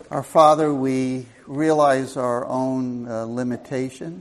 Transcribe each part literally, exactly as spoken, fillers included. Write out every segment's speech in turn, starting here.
Our Father, we realize our own uh, limitations,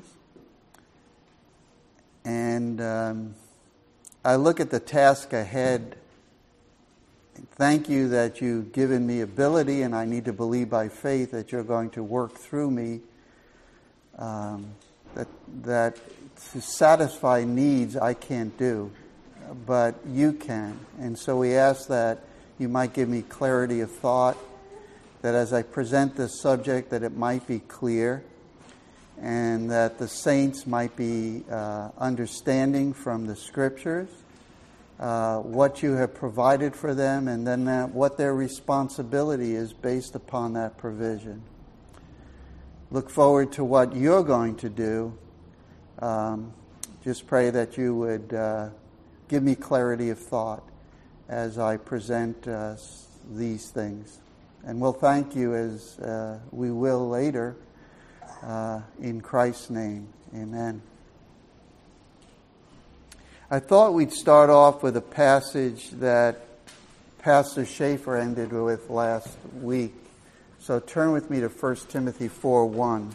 and um, I look at the task ahead. Thank you that you've given me ability, and I need to believe by faith that you're going to work through me, um, that that to satisfy needs I can't do, but you can. And so we ask that you might give me clarity of thought, that as I present this subject, that it might be clear, and that the saints might be uh, understanding from the Scriptures uh, what you have provided for them, and then that what their responsibility is based upon that provision. Look forward to what you're going to do. Um, just pray that you would uh, give me clarity of thought as I present uh, these things. And we'll thank you as uh, we will later. Uh, in Christ's name, amen. I thought we'd start off with a passage that Pastor Schaefer ended with last week. So turn with me to First Timothy four one.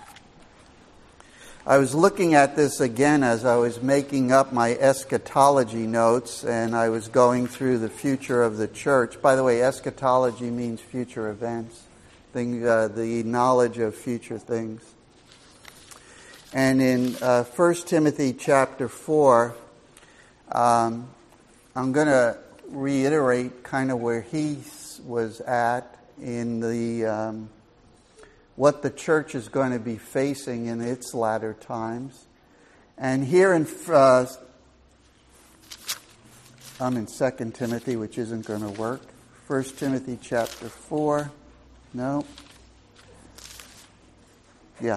I was looking at this again as I was making up my eschatology notes, and I was going through the future of the church. By the way, eschatology means future events, thing, uh, the knowledge of future things. And in uh, First Timothy chapter four, um, I'm going to reiterate kind of where he was at in the um, what the church is going to be facing in its latter times. And here in, uh, I'm in Second Timothy, which isn't going to work. First Timothy chapter four. No. Yeah.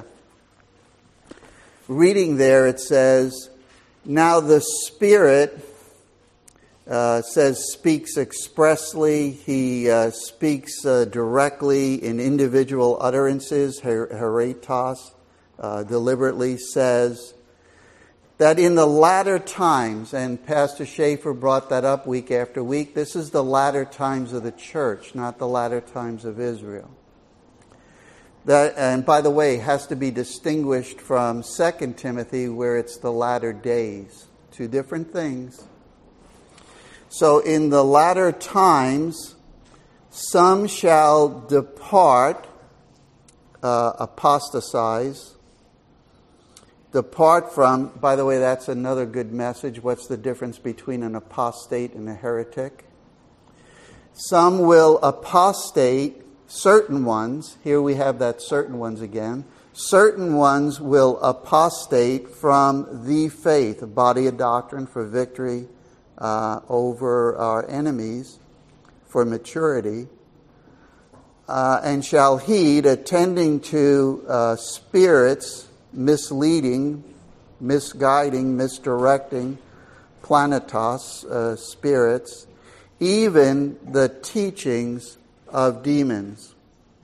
Reading there, it says, now the Spirit uh, says speaks expressly. He uh, speaks uh, directly in individual utterances. Her- Heretos uh, deliberately says that in the latter times, and Pastor Schaefer brought that up week after week, this is the latter times of the church, not the latter times of Israel. That, and by the way, has to be distinguished from Second Timothy, where it's the latter days. Two different things. So in the latter times, some shall depart, uh, apostatize, depart from, by the way, that's another good message. What's the difference between an apostate and a heretic? Some will apostate. Certain ones, here we have that certain ones again, certain ones will apostate from the faith, a body of doctrine for victory uh, over our enemies, for maturity, uh, and shall heed, attending to uh, spirits, misleading, misguiding, misdirecting, planetos, uh, spirits, even the teachings of demons.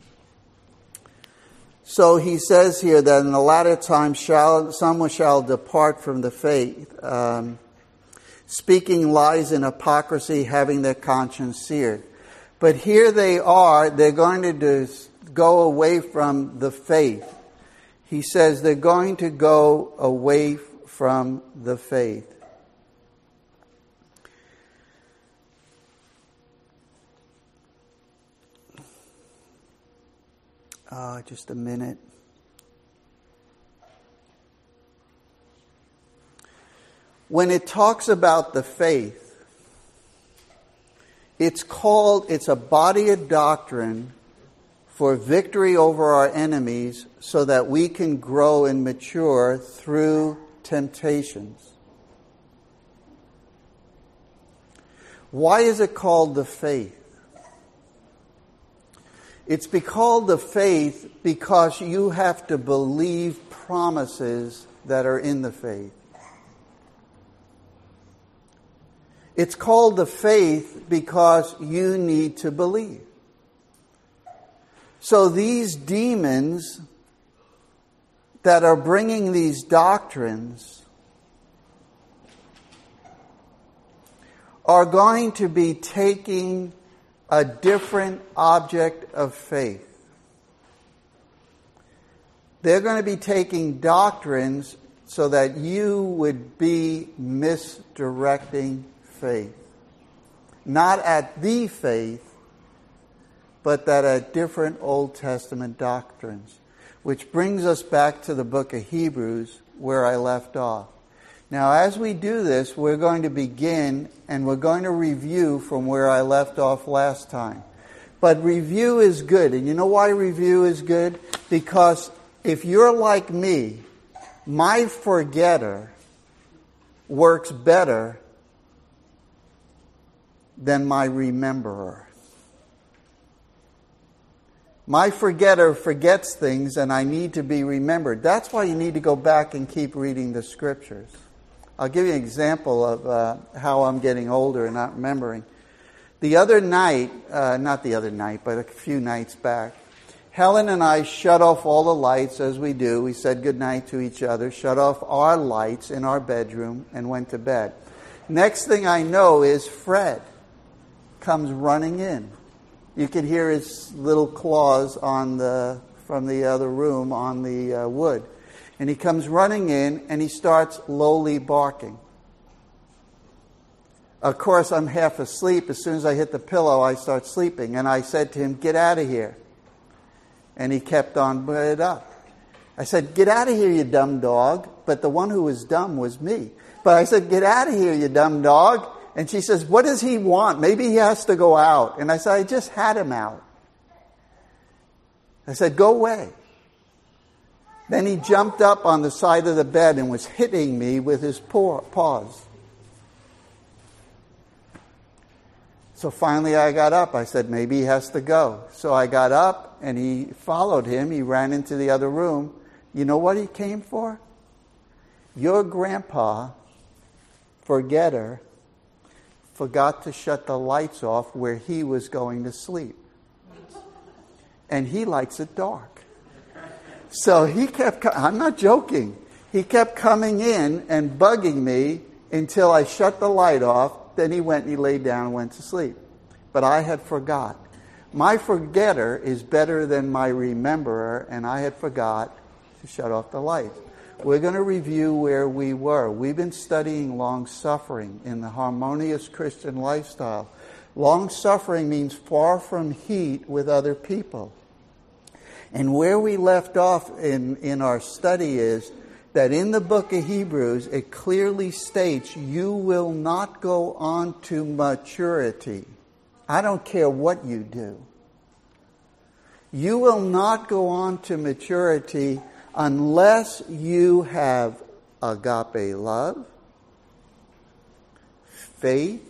So he says here that in the latter times shall some shall depart from the faith, um, speaking lies and hypocrisy, having their conscience seared. But here they are, they're going to do, go away from the faith. He says they're going to go away from the faith. Uh, just a minute. When it talks about the faith, it's called, it's a body of doctrine for victory over our enemies so that we can grow and mature through temptations. Why is it called the faith? It's called the faith because you have to believe promises that are in the faith. It's called the faith because you need to believe. So these demons that are bringing these doctrines are going to be taking a different object of faith. They're going to be taking doctrines so that you would be misdirecting faith. Not at the faith, but that at different Old Testament doctrines. Which brings us back to the book of Hebrews, where I left off. Now, as we do this, we're going to begin, and we're going to review from where I left off last time. But review is good. And you know why review is good? Because if you're like me, my forgetter works better than my rememberer. My forgetter forgets things, and I need to be remembered. That's why you need to go back and keep reading the Scriptures. I'll give you an example of uh, how I'm getting older and not remembering. The other night, uh, not the other night, but a few nights back, Helen and I shut off all the lights as we do. We said goodnight to each other, shut off our lights in our bedroom, and went to bed. Next thing I know is Fred comes running in. You can hear his little claws on the from the other room on the uh, wood. And he comes running in and he starts lowly barking. Of course, I'm half asleep. As soon as I hit the pillow, I start sleeping. And I said to him, "Get out of here." And he kept on it up. I said, "Get out of here, you dumb dog." But the one who was dumb was me. But I said, "Get out of here, you dumb dog." And she says, "What does he want? Maybe he has to go out." And I said, "I just had him out." I said, "Go away." Then he jumped up on the side of the bed and was hitting me with his paws. So finally I got up. I said, maybe he has to go. So I got up and he followed him. He ran into the other room. You know what he came for? Your grandpa, forgetter, forgot to shut the lights off where he was going to sleep. And he likes it dark. So he kept, I'm not joking, he kept coming in and bugging me until I shut the light off. Then he went and he laid down and went to sleep. But I had forgot. My forgetter is better than my rememberer, and I had forgot to shut off the lights. We're going to review where we were. We've been studying long-suffering in the harmonious Christian lifestyle. Long-suffering means far from heat with other people. And where we left off in, in our study is that in the book of Hebrews, it clearly states you will not go on to maturity. I don't care what you do. You will not go on to maturity unless you have agape love, faith,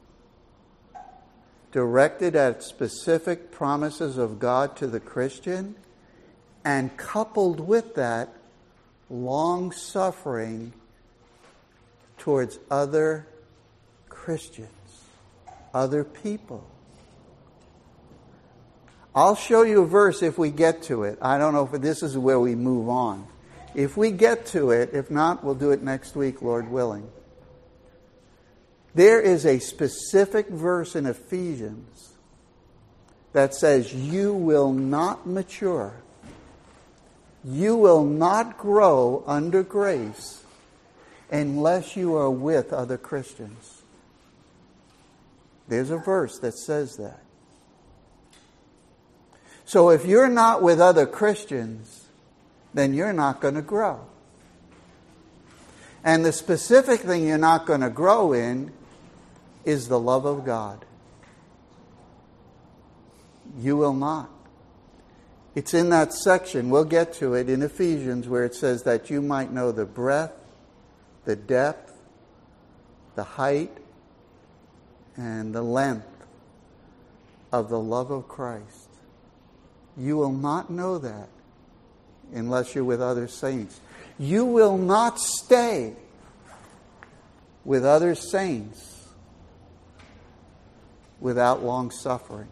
directed at specific promises of God to the Christian, and coupled with that, long-suffering towards other Christians, other people. I'll show you a verse if we get to it. I don't know if this is where we move on. If we get to it, if not, we'll do it next week, Lord willing. There is a specific verse in Ephesians that says you will not mature. You will not grow under grace unless you are with other Christians. There's a verse that says that. So if you're not with other Christians, then you're not going to grow. And the specific thing you're not going to grow in is the love of God. You will not. It's in that section, we'll get to it in Ephesians, where it says that you might know the breadth, the depth, the height, and the length of the love of Christ. You will not know that unless you're with other saints. You will not stay with other saints without long suffering.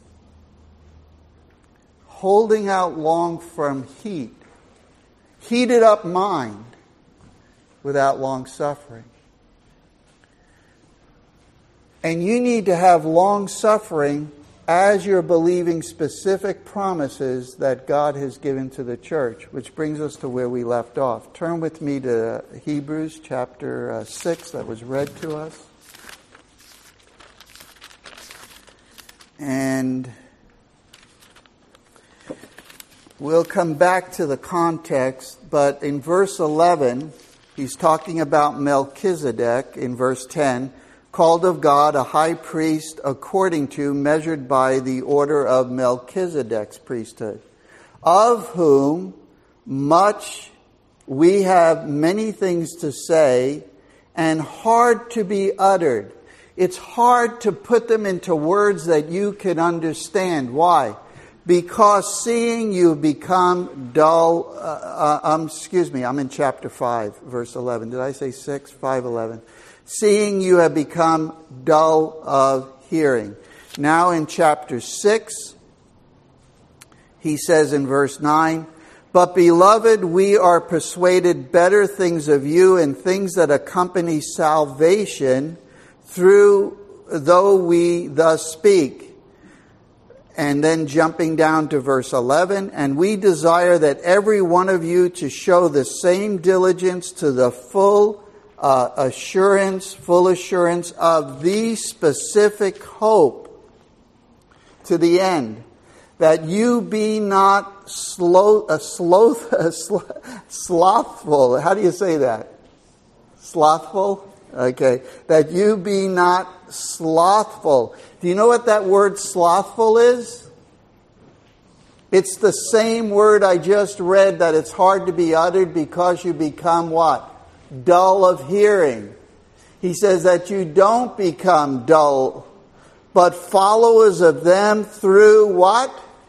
Holding out long from heat. Heated up mind without long suffering. And you need to have long suffering as you're believing specific promises that God has given to the church, which brings us to where we left off. Turn with me to Hebrews chapter uh, six that was read to us. And we'll come back to the context, but in verse eleven, he's talking about Melchizedek in verse ten, called of God a high priest according to, measured by the order of Melchizedek's priesthood, of whom much we have many things to say and hard to be uttered. It's hard to put them into words that you can understand. Why? Because seeing you become dull. Uh, uh, um, excuse me, I'm in chapter five, verse eleven. Did I say six? five eleven. Seeing you have become dull of hearing. Now in chapter six, he says in verse nine, but beloved, we are persuaded better things of you and things that accompany salvation, through though we thus speak. And then jumping down to verse eleven, and we desire that every one of you to show the same diligence to the full uh, assurance, full assurance of the specific hope to the end, that you be not slow, uh, sloth, uh, sl- slothful. How do you say that? Slothful? Okay. That you be not slothful. Do you know what that word slothful is? It's the same word I just read, that it's hard to be uttered because you become what? Dull of hearing. He says that you don't become dull, but followers of them through what?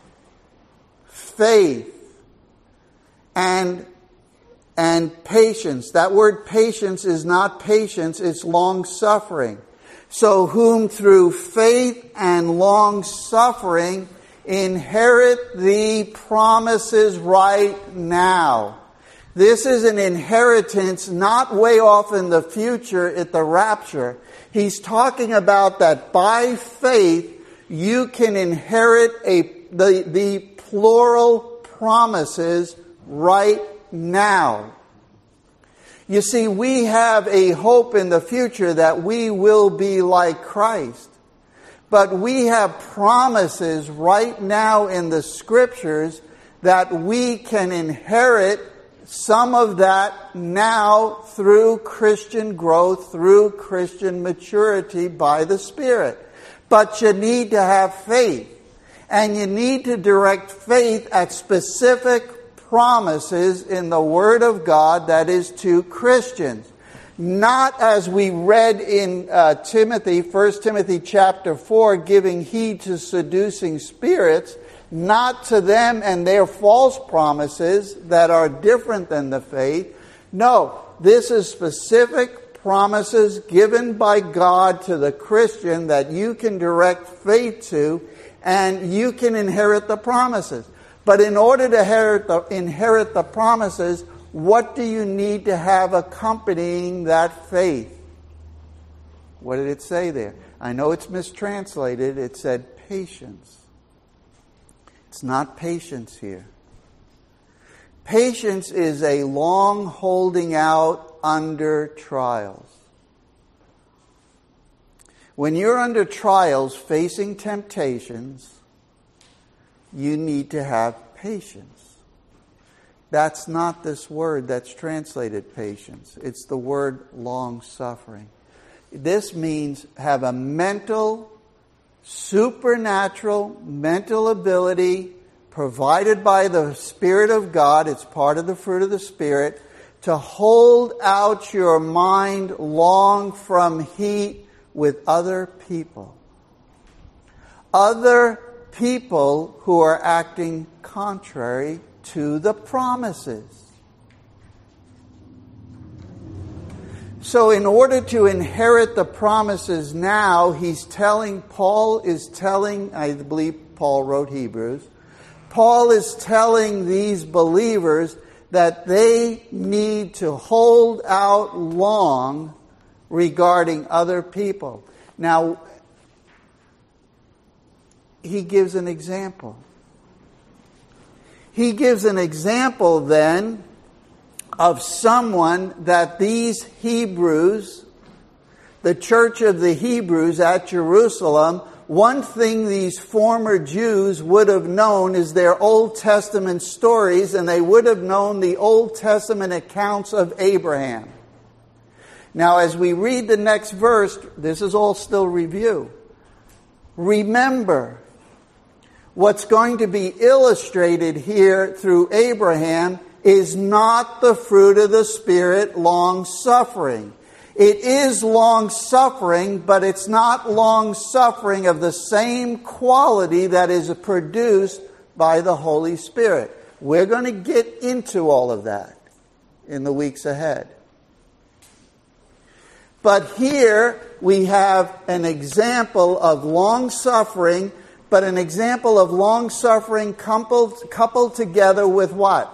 Faith and and patience. That word patience is not patience, it's long-suffering. So whom through faith and long-suffering inherit the promises right now. This is an inheritance not way off in the future at the rapture. He's talking about that by faith you can inherit a the, the plural promises right now. You see, we have a hope in the future that we will be like Christ. But we have promises right now in the Scriptures that we can inherit some of that now through Christian growth, through Christian maturity by the Spirit. But you need to have faith. And you need to direct faith at specific promises in the Word of God that is to Christians. Not as we read in uh, Timothy, First Timothy chapter four, giving heed to seducing spirits, not to them and their false promises that are different than the faith. No, this is specific promises given by God to the Christian that you can direct faith to, and you can inherit the promises. But in order to inherit the, inherit the promises, what do you need to have accompanying that faith? What did it say there? I know it's mistranslated. It said patience. It's not patience here. Patience is a long holding out under trials. When you're under trials, facing temptations, you need to have patience. That's not this word that's translated patience. It's the word long-suffering. This means have a mental, supernatural mental ability provided by the Spirit of God. It's part of the fruit of the Spirit, to hold out your mind long from heat with other people. Other people who are acting contrary to the promises. So in order to inherit the promises now, he's telling, Paul is telling, I believe Paul wrote Hebrews, Paul is telling these believers that they need to hold out long regarding other people. Now, he gives an example. He gives an example then of someone that these Hebrews, the church of the Hebrews at Jerusalem, one thing these former Jews would have known is their Old Testament stories, and they would have known the Old Testament accounts of Abraham. Now, as we read the next verse, this is all still review. Remember, what's going to be illustrated here through Abraham is not the fruit of the Spirit, long-suffering. It is long-suffering, but it's not long-suffering of the same quality that is produced by the Holy Spirit. We're going to get into all of that in the weeks ahead. But here we have an example of long-suffering, but an example of long-suffering coupled, coupled together with what?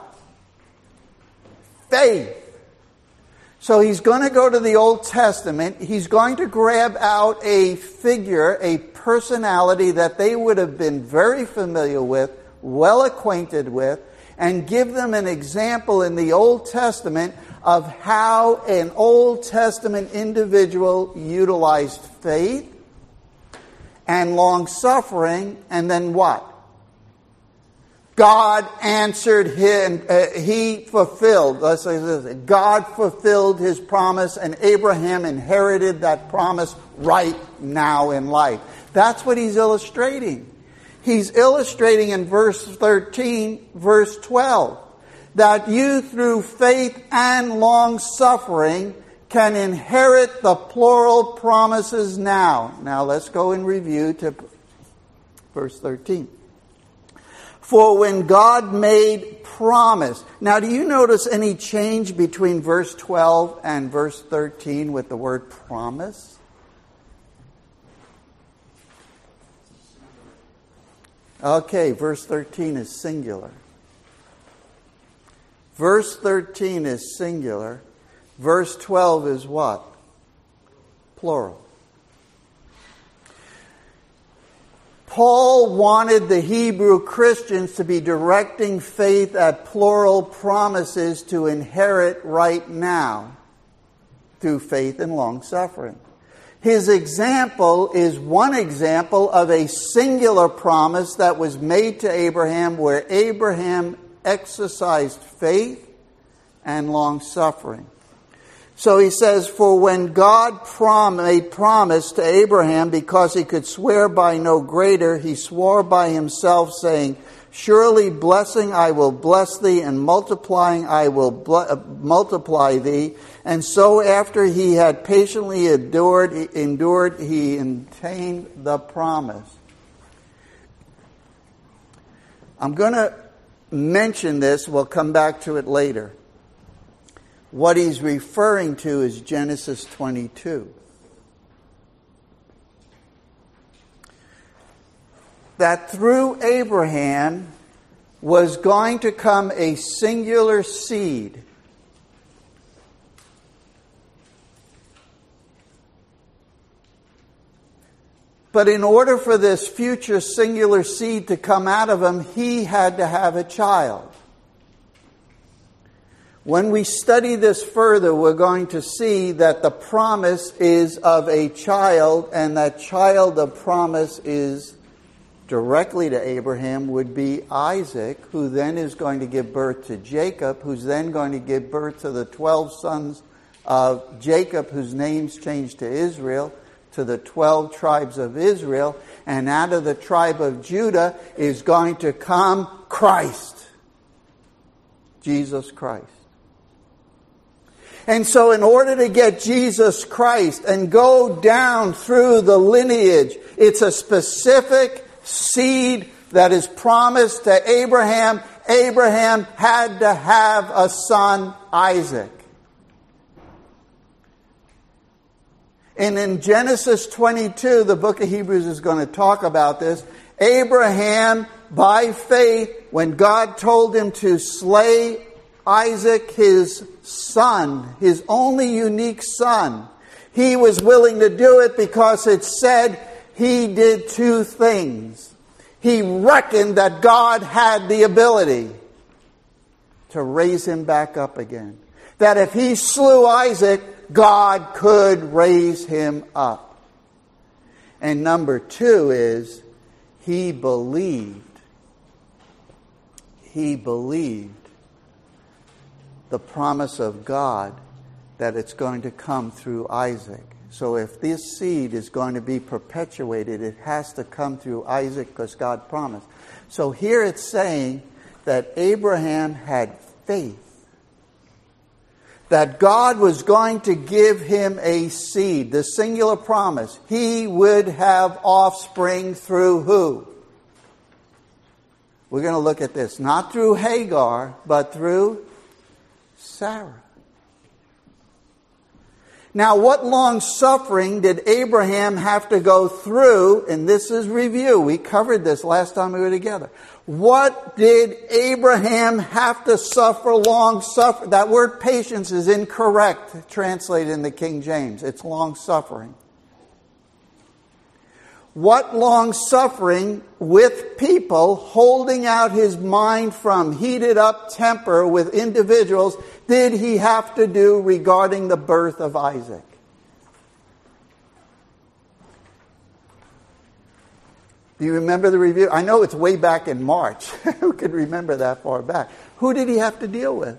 Faith. So he's going to go to the Old Testament. He's going to grab out a figure, a personality that they would have been very familiar with, well acquainted with, and give them an example in the Old Testament of how an Old Testament individual utilized faith and long-suffering, and then what? God answered him, uh, he fulfilled, let's say this, God fulfilled his promise, and Abraham inherited that promise right now in life. That's what he's illustrating. He's illustrating in verse thirteen, verse twelve, that you through faith and long-suffering can inherit the plural promises now. Now let's go in review to verse thirteen. For when God made promise. Now, do you notice any change between verse twelve and verse thirteen with the word promise? Okay, verse thirteen is singular. Verse thirteen is singular. Verse twelve is what? Plural. Paul wanted the Hebrew Christians to be directing faith at plural promises to inherit right now through faith and long-suffering. His example is one example of a singular promise that was made to Abraham, where Abraham exercised faith and long-suffering. So he says, for when God prom- made promise to Abraham, because he could swear by no greater, he swore by himself, saying, surely blessing I will bless thee, and multiplying I will bl- uh, multiply thee. And so after he had patiently endured, endured, he attained the promise. I'm going to mention this. We'll come back to it later. What he's referring to is Genesis twenty-two. That through Abraham was going to come a singular seed. But in order for this future singular seed to come out of him, he had to have a child. When we study this further, we're going to see that the promise is of a child, and that child of promise is directly to Abraham would be Isaac, who then is going to give birth to Jacob, who's then going to give birth to the twelve sons of Jacob, whose names changed to Israel, to the twelve tribes of Israel, and out of the tribe of Judah is going to come Christ, Jesus Christ. And so in order to get Jesus Christ and go down through the lineage, it's a specific seed that is promised to Abraham. Abraham had to have a son, Isaac. And in Genesis twenty-two, the book of Hebrews is going to talk about this. Abraham, by faith, when God told him to slay Isaac, his son, his only unique son, he was willing to do it because it said he did two things. He reckoned that God had the ability to raise him back up again. That if he slew Isaac, God could raise him up. And number two is, he believed. He believed the promise of God that it's going to come through Isaac. So if this seed is going to be perpetuated, it has to come through Isaac because God promised. So here it's saying that Abraham had faith that God was going to give him a seed, the singular promise. He would have offspring through who? We're going to look at this. Not through Hagar, but through Sarah. Now, what long suffering did Abraham have to go through? And this is review. We covered this last time we were together. What did Abraham have to suffer long suffer? That word patience is incorrect translated in the King James. It's long suffering. What long suffering with people, holding out his mind from heated up temper with individuals, did he have to do regarding the birth of Isaac? Do you remember the review? I know it's way back in March. Who could remember that far back? Who did he have to deal with?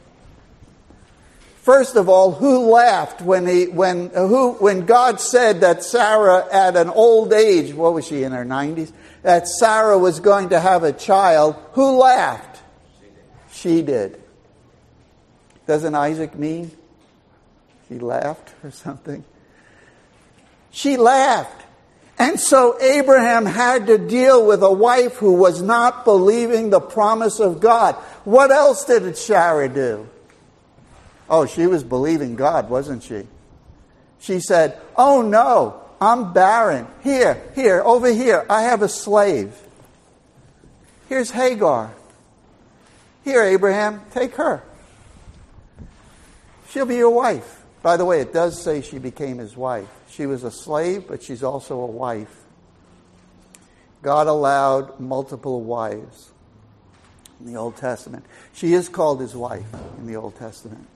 First of all, who laughed when he when who when God said that Sarah at an old age, what was she, in her nineties, that Sarah was going to have a child? Who laughed? She did. She did. Doesn't Isaac mean she laughed or something? She laughed. And so Abraham had to deal with a wife who was not believing the promise of God. What else did Sarah do? Oh, she was believing God, wasn't she? She said, oh no, I'm barren. Here, here, over here, I have a slave. Here's Hagar. Here, Abraham, take her. She'll be your wife. By the way, it does say she became his wife. She was a slave, but she's also a wife. God allowed multiple wives in the Old Testament. She is called his wife in the Old Testament.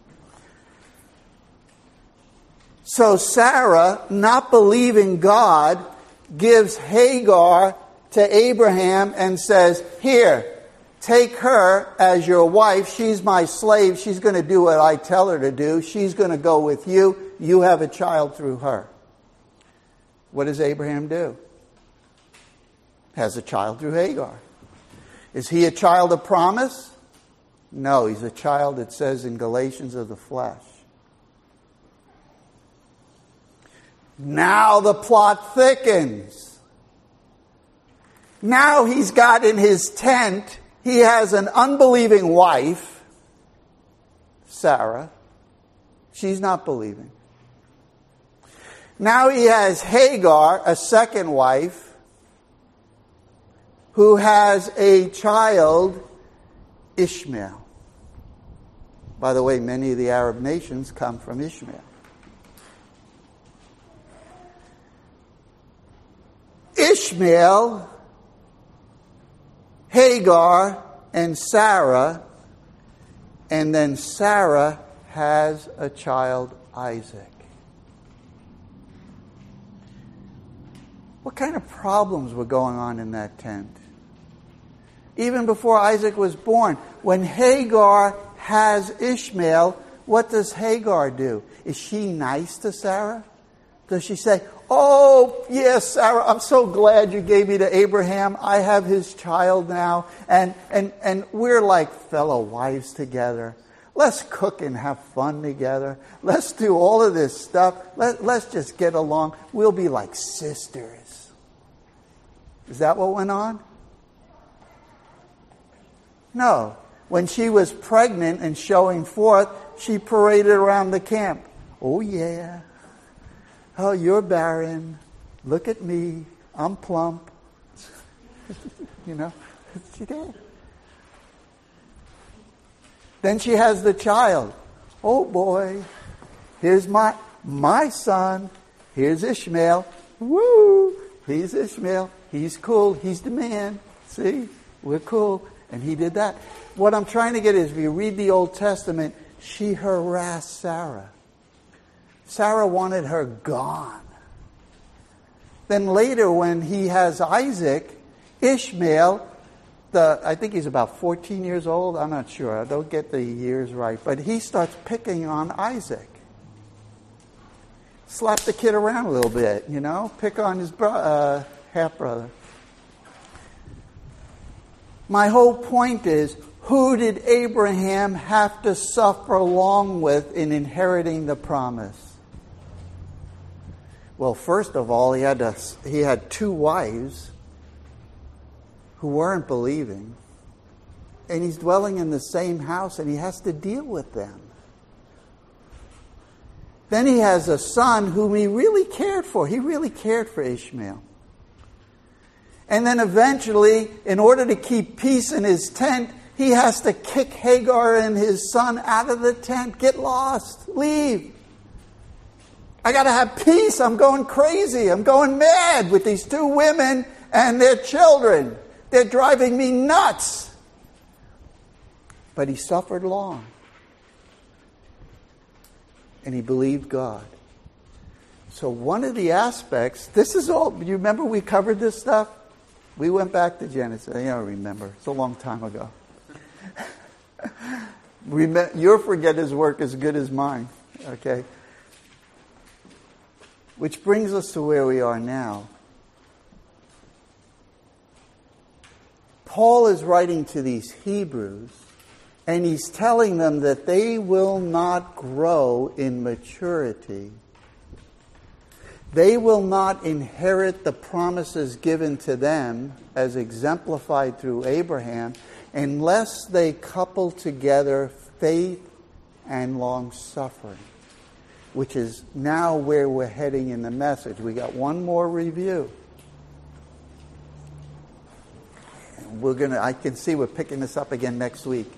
So Sarah, not believing God, gives Hagar to Abraham and says, here, take her as your wife. She's my slave. She's going to do what I tell her to do. She's going to go with you. You have a child through her. What does Abraham do? Has a child through Hagar. Is he a child of promise? No, he's a child, it says in Galatians, of the flesh. Now the plot thickens. Now he's got in his tent, he has an unbelieving wife, Sarah. She's not believing. Now he has Hagar, a second wife, who has a child, Ishmael. By the way, many of the Arab nations come from Ishmael. Ishmael, Hagar, and Sarah, and then Sarah has a child, Isaac. What kind of problems were going on in that tent? Even before Isaac was born, when Hagar has Ishmael, what does Hagar do? Is she nice to Sarah? Does she say, oh, yes, Sarah, I'm so glad you gave me to Abraham. I have his child now. And, and, and we're like fellow wives together. Let's cook and have fun together. Let's do all of this stuff. Let, let's just get along. We'll be like sisters. Is that what went on? No. When she was pregnant and showing forth, she paraded around the camp. Oh, yeah. Oh, you're barren. Look at me. I'm plump. You know, she did. Then she has the child. Oh, boy. Here's my my son. Here's Ishmael. Woo! He's Ishmael. He's cool. He's the man. See? We're cool. And he did that. What I'm trying to get is, if you read the Old Testament, she harassed Sarah. Sarah wanted her gone. Then later, when he has Isaac, Ishmael, the I think he's about fourteen years old. I'm not sure. I don't get the years right. But he starts picking on Isaac. Slap the kid around a little bit, you know. Pick on his bro- uh, half-brother. My whole point is, who did Abraham have to suffer along with in inheriting the promise? Well, first of all, he had to, he had two wives who weren't believing. And he's dwelling in the same house, and he has to deal with them. Then he has a son whom he really cared for. He really cared for Ishmael. And then eventually, in order to keep peace in his tent, he has to kick Hagar and his son out of the tent. Get lost. Leave. I got to have peace. I'm going crazy. I'm going mad with these two women and their children. They're driving me nuts. But he suffered long. And he believed God. So one of the aspects, this is all, you remember we covered this stuff? We went back to Genesis. I don't remember. It's a long time ago. Your forget his work as good as mine. Okay? Which brings us to where we are now. Paul is writing to these Hebrews, and he's telling them that they will not grow in maturity. They will not inherit the promises given to them, as exemplified through Abraham, unless they couple together faith and long-suffering, which is now where we're heading in the message. We got one more review. We're gonna. I can see we're picking this up again next week.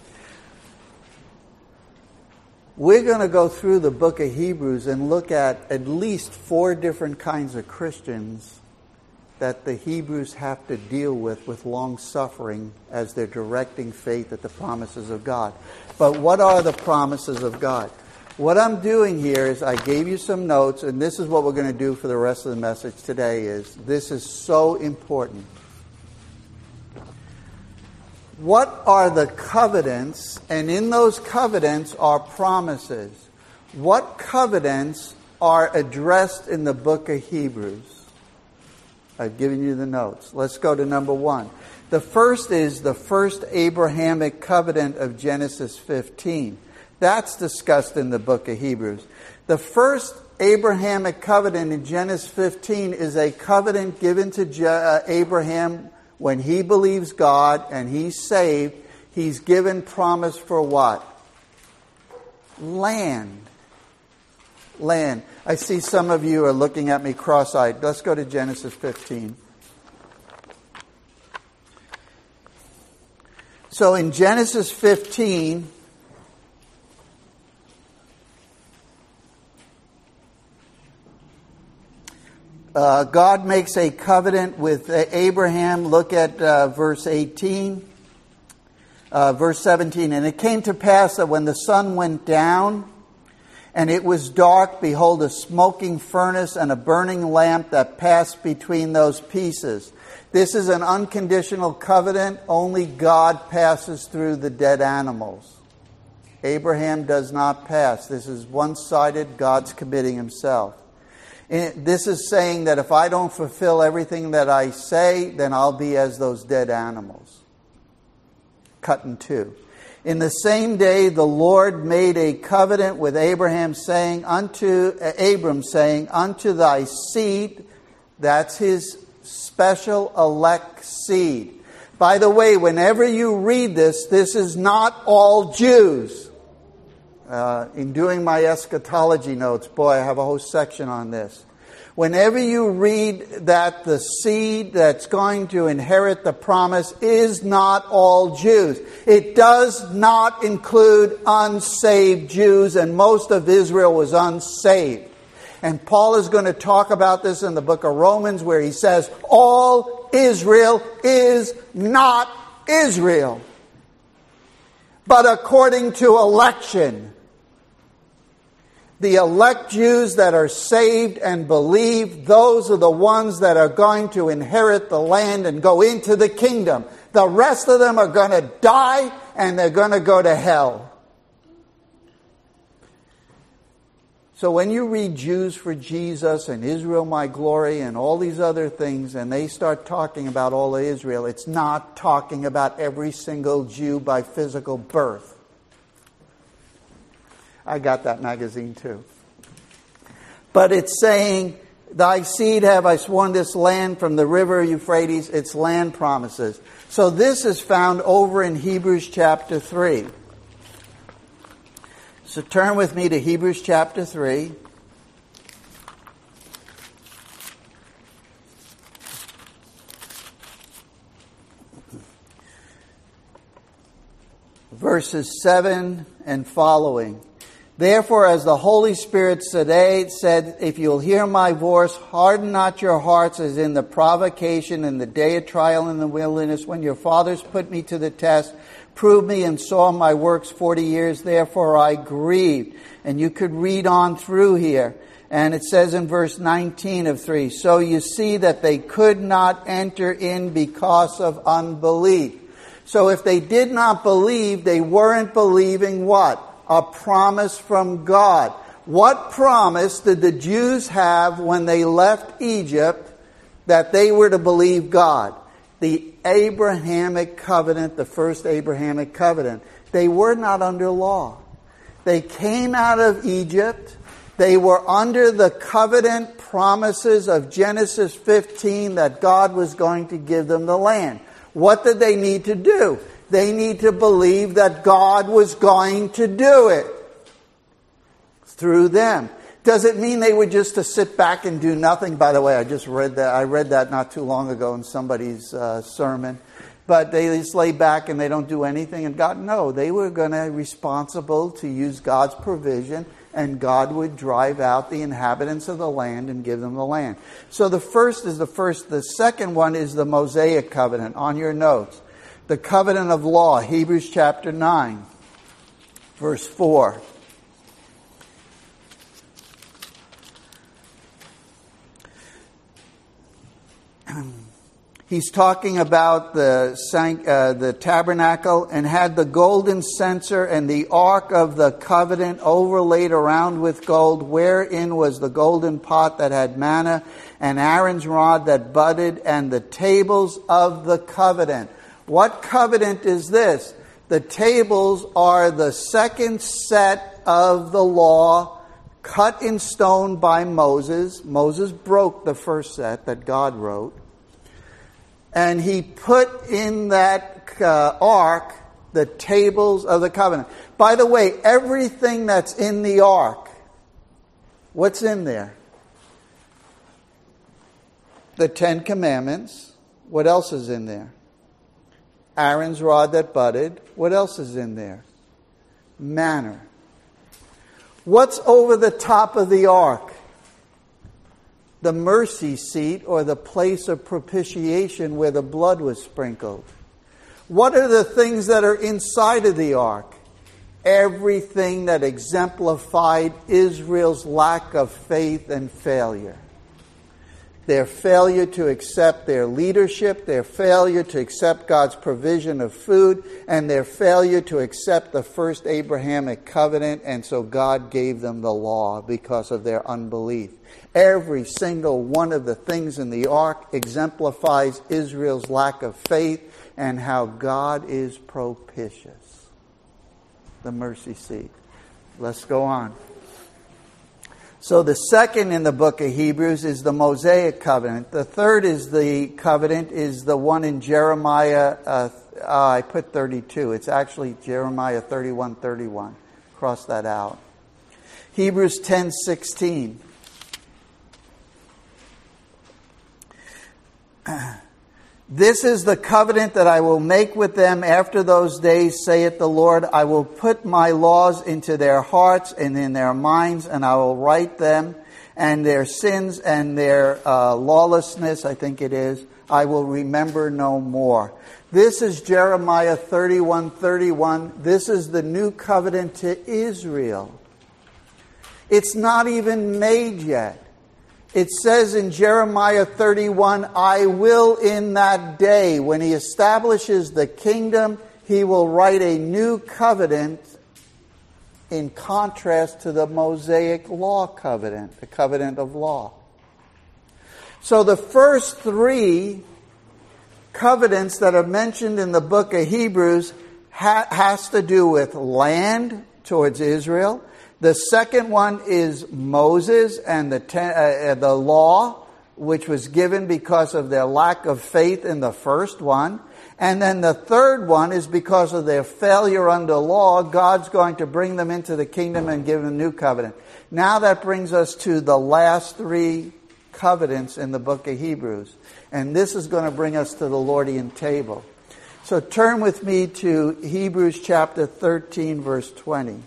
We're going to go through the book of Hebrews and look at at least four different kinds of Christians that the Hebrews have to deal with, with long suffering as they're directing faith at the promises of God. But what are the promises of God? What I'm doing here is I gave you some notes, and this is what we're going to do for the rest of the message today. Is this is so important. What are the covenants? And in those covenants are promises. What covenants are addressed in the book of Hebrews? I've given you the notes. Let's go to number one. The first is the first Abrahamic covenant of Genesis fifteen. That's discussed in the book of Hebrews. The first Abrahamic covenant in Genesis fifteen is a covenant given to Je- uh, Abraham when he believes God and he's saved. He's given promise for what? Land. Land. I see some of you are looking at me cross-eyed. Let's go to Genesis fifteen. So in Genesis fifteen, Uh, God makes a covenant with Abraham. Look at uh, verse eighteen. Uh, verse seventeen. And it came to pass that when the sun went down and it was dark, behold, a smoking furnace and a burning lamp that passed between those pieces. This is an unconditional covenant. Only God passes through the dead animals. Abraham does not pass. This is one-sided. God's committing himself. This is saying that if I don't fulfill everything that I say, then I'll be as those dead animals. Cut in two. In the same day, the Lord made a covenant with Abraham, saying unto uh, Abram, saying, unto thy seed, that's his special elect seed. By the way, whenever you read this, this is not all Jews. Uh, in doing my eschatology notes, boy, I have a whole section on this. Whenever you read that the seed that's going to inherit the promise is not all Jews, it does not include unsaved Jews, and most of Israel was unsaved. And Paul is going to talk about this in the book of Romans, where he says, all Israel is not Israel, but according to election. The elect Jews that are saved and believe, those are the ones that are going to inherit the land and go into the kingdom. The rest of them are going to die and they're going to go to hell. So when you read Jews for Jesus and Israel my glory and all these other things, and they start talking about all of Israel, it's not talking about every single Jew by physical birth. I got that magazine too. But it's saying, thy seed have I sworn this land from the river Euphrates, its land promises. So this is found over in Hebrews chapter three. So turn with me to Hebrews chapter three. Verses seven and following. Therefore, as the Holy Spirit today said, if you'll hear my voice, harden not your hearts as in the provocation in the day of trial in the wilderness, when your fathers put me to the test, proved me and saw my works forty years, therefore I grieved. And you could read on through here. And it says in verse nineteen of three, so you see that they could not enter in because of unbelief. So if they did not believe, they weren't believing what? A promise from God. What promise did the Jews have when they left Egypt that they were to believe God? The Abrahamic covenant, the first Abrahamic covenant. They were not under law. They came out of Egypt. They were under the covenant promises of Genesis fifteen that God was going to give them the land. What did they need to do? They need to believe that God was going to do it through them. Does it mean they were just to sit back and do nothing? By the way, I just read that. I read that not too long ago in somebody's uh, sermon. But they just lay back and they don't do anything. And God, no, they were going to be responsible to use God's provision, and God would drive out the inhabitants of the land and give them the land. So the first is the first. The second one is the Mosaic covenant on your notes. The covenant of law, Hebrews chapter nine, verse four. He's talking about the uh, the tabernacle, and had the golden censer and the ark of the covenant overlaid around with gold, wherein was the golden pot that had manna, and Aaron's rod that budded, and the tables of the covenant. What covenant is this? The tables are the second set of the law cut in stone by Moses. Moses broke the first set that God wrote. And he put in that uh, ark the tables of the covenant. By the way, everything that's in the ark, what's in there? The Ten Commandments. What else is in there? Aaron's rod that budded. What else is in there? Manna. What's over the top of the ark? The mercy seat, or the place of propitiation where the blood was sprinkled. What are the things that are inside of the ark? Everything that exemplified Israel's lack of faith and failure. Their failure to accept their leadership, their failure to accept God's provision of food, and their failure to accept the first Abrahamic covenant, and so God gave them the law because of their unbelief. Every single one of the things in the ark exemplifies Israel's lack of faith and how God is propitious. The mercy seat. Let's go on. So the second in the book of Hebrews is the Mosaic covenant. The third is the covenant is the one in Jeremiah. Uh, uh, I put thirty-two. It's actually Jeremiah thirty-one thirty-one. Cross that out. Hebrews ten sixteen. This is the covenant that I will make with them after those days, saith the Lord. I will put my laws into their hearts and in their minds, and I will write them, and their sins and their uh, lawlessness, I think it is, I will remember no more. This is Jeremiah thirty-one thirty-one. This is the new covenant to Israel. It's not even made yet. It says in Jeremiah thirty-one, I will in that day, when he establishes the kingdom, he will write a new covenant in contrast to the Mosaic law covenant, the covenant of law. So the first three covenants that are mentioned in the book of Hebrews ha- has to do with land towards Israel. The second one is Moses and the ten, uh, the law, which was given because of their lack of faith in the first one. And then the third one is because of their failure under law, God's going to bring them into the kingdom and give them a new covenant. Now that brings us to the last three covenants in the book of Hebrews. And this is going to bring us to the Lordian table. So turn with me to Hebrews chapter thirteen, verse twenty.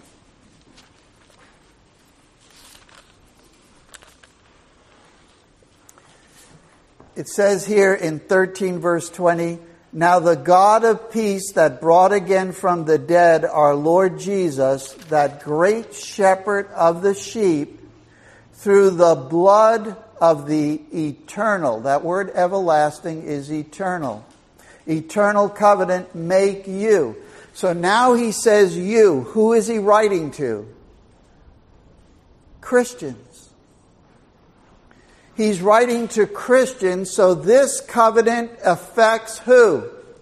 It says here in thirteen, verse twenty, now the God of peace that brought again from the dead our Lord Jesus, that great shepherd of the sheep, through the blood of the eternal, that word everlasting is eternal, eternal covenant, make you. So now he says you. Who is he writing to? Christians. He's writing to Christians, so this covenant affects who?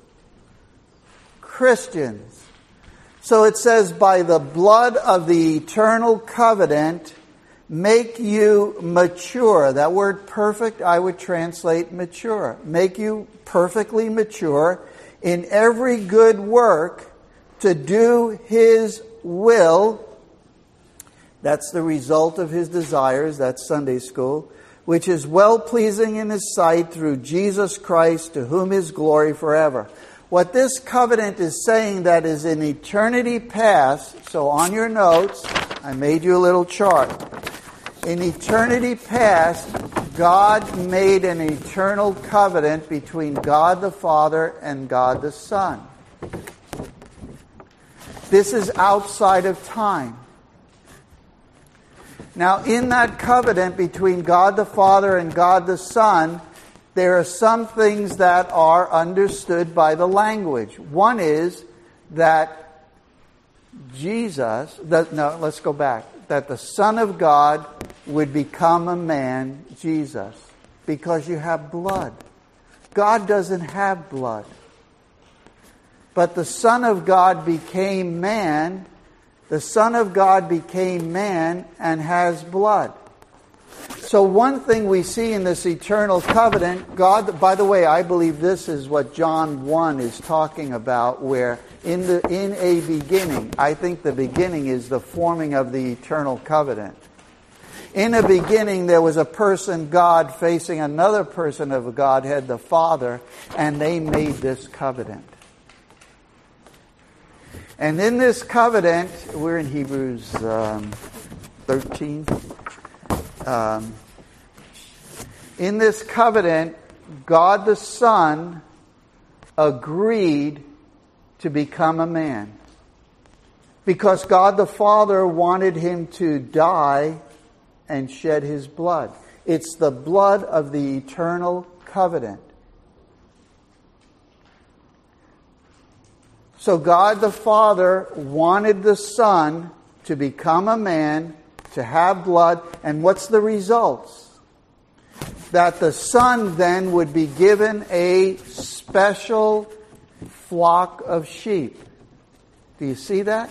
Christians. So it says, by the blood of the eternal covenant, make you mature. That word perfect, I would translate mature. Make you perfectly mature in every good work to do His will. That's the result of His desires. That's Sunday school. Which is well-pleasing in His sight through Jesus Christ, to whom is glory forever. What this covenant is saying, that is in eternity past, so on your notes, I made you a little chart. In eternity past, God made an eternal covenant between God the Father and God the Son. This is outside of time. Now, in that covenant between God the Father and God the Son, there are some things that are understood by the language. One is that Jesus, that, no, let's go back, that the Son of God would become a man, Jesus, because you have blood. God doesn't have blood. But the Son of God became man. The Son of God became man and has blood. So one thing we see in this eternal covenant, God, by the way, I believe this is what John one is talking about, where in the in a beginning, I think the beginning is the forming of the eternal covenant. In a beginning, there was a person, God, facing another person of Godhead, the Father, and they made this covenant. And in this covenant, we're in Hebrews um, thirteen. Um, in this covenant, God the Son agreed to become a man. Because God the Father wanted Him to die and shed His blood. It's the blood of the eternal covenant. So God the Father wanted the Son to become a man, to have blood, and what's the results? That the Son then would be given a special flock of sheep. Do you see that?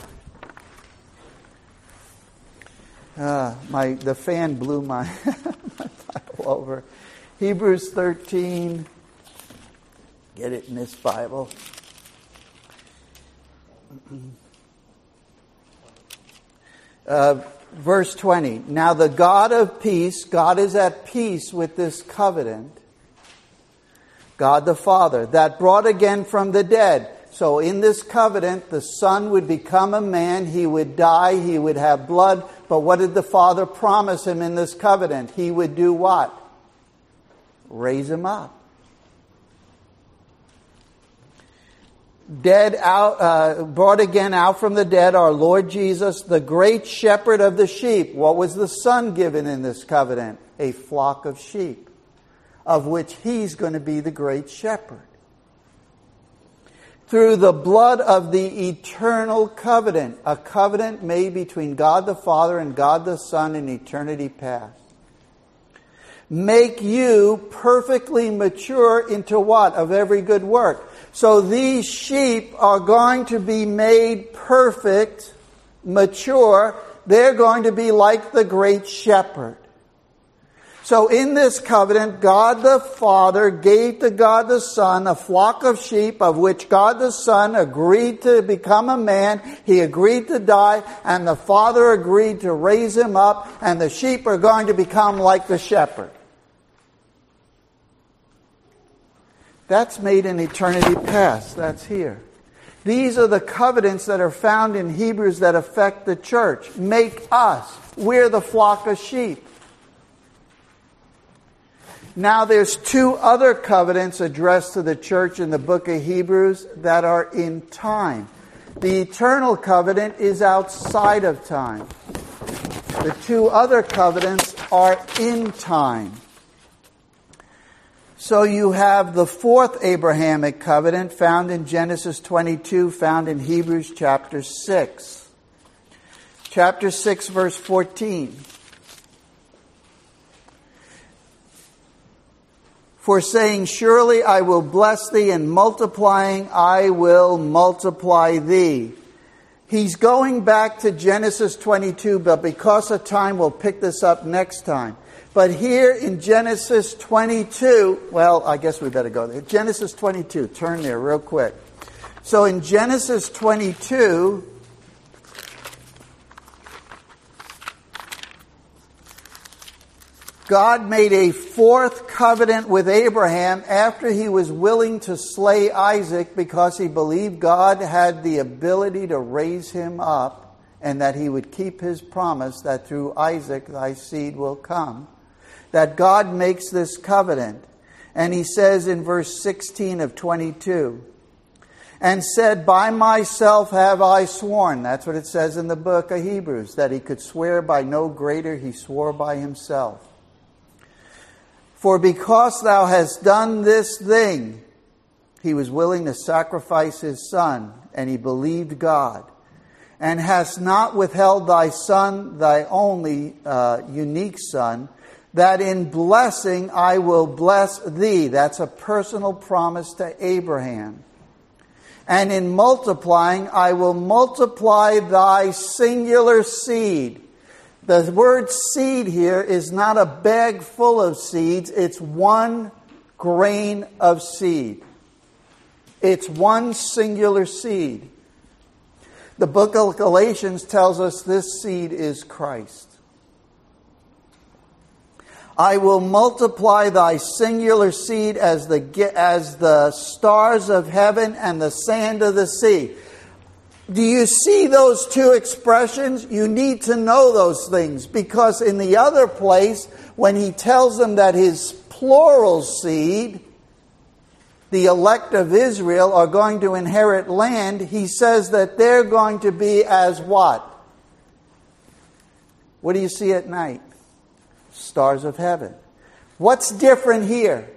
Uh, my the fan blew my, my Bible over. Hebrews thirteen. Get it in this Bible. Uh, verse twenty. Now the God of peace, God is at peace with this covenant. God the Father, that brought again from the dead. So in this covenant, the Son would become a man, He would die, He would have blood. But what did the Father promise him in this covenant? He would do what? Raise him up. Dead out, uh, brought again out from the dead, our Lord Jesus, the great shepherd of the sheep. What was the Son given in this covenant? A flock of sheep, of which he's going to be the great shepherd. Through the blood of the eternal covenant, a covenant made between God the Father and God the Son in eternity past. Make you perfectly mature into what? Of every good work. So these sheep are going to be made perfect, mature. They're going to be like the great shepherd. So in this covenant, God the Father gave to God the Son a flock of sheep of which God the Son agreed to become a man. He agreed to die, and the Father agreed to raise him up, and the sheep are going to become like the shepherd. That's made in eternity past. That's here. These are the covenants that are found in Hebrews that affect the church. Make us. We're the flock of sheep. Now there's two other covenants addressed to the church in the book of Hebrews that are in time. The eternal covenant is outside of time. The two other covenants are in time. So you have the fourth Abrahamic covenant found in Genesis twenty-two, found in Hebrews chapter six. Chapter six, verse fourteen. For saying, surely I will bless thee, and multiplying I will multiply thee. He's going back to Genesis twenty-two, but because of time, we'll pick this up next time. But here in Genesis twenty-two, well, I guess we better go there. Genesis twenty-two, turn there real quick. So in Genesis twenty-two, God made a fourth covenant with Abraham after he was willing to slay Isaac because he believed God had the ability to raise him up and that he would keep his promise that through Isaac thy seed will come. That God makes this covenant. And he says in verse sixteen of twenty-two, and said, by myself have I sworn. That's what it says in the book of Hebrews, that he could swear by no greater, he swore by himself. For because thou hast done this thing, he was willing to sacrifice his son, and he believed God, and hast not withheld thy son, thy only uh, unique son, that in blessing I will bless thee. That's a personal promise to Abraham. And in multiplying I will multiply thy singular seed. The word seed here is not a bag full of seeds. It's one grain of seed. It's one singular seed. The book of Galatians tells us this seed is Christ. I will multiply thy singular seed as the, as the stars of heaven and the sand of the sea. Do you see those two expressions? You need to know those things, because in the other place, when he tells them that his plural seed, the elect of Israel, are going to inherit land, he says that they're going to be as what? What do you see at night? Stars of heaven. What's different here?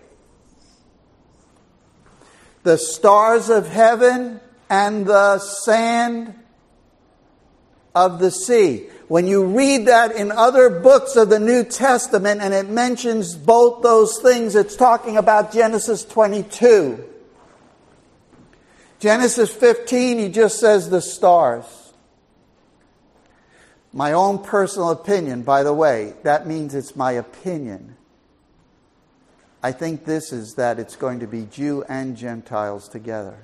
The stars of heaven and the sand of the sea. When you read that in other books of the New Testament and it mentions both those things, it's talking about Genesis twenty-two. Genesis fifteen, he just says the stars. My own personal opinion, by the way, that means it's my opinion. I think this is that it's going to be Jew and Gentiles together.